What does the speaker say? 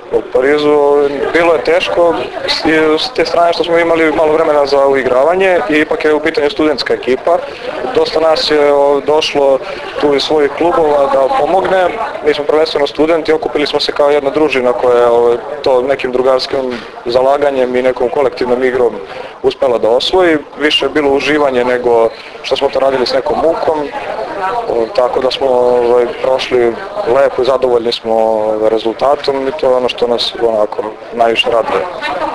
U Parizu bilo je teško s te strane što smo imali malo vremena za uigravanje i ipak je u pitanju studentska ekipa. Dosta nas je došlo tu iz svojih klubova da pomogne. Mi smo prvenstveno studenti, okupili smo se kao jedna družina koja je to nekim drugarskim zalaganjem i nekom kolektivnom igrom uspjela da osvoji. Više je bilo uživanje nego što smo to radili s nekom mukom. Tako da smo prošli lepo i zadovoljni smo rezultatom i to je ono što nas onako najviše raduje.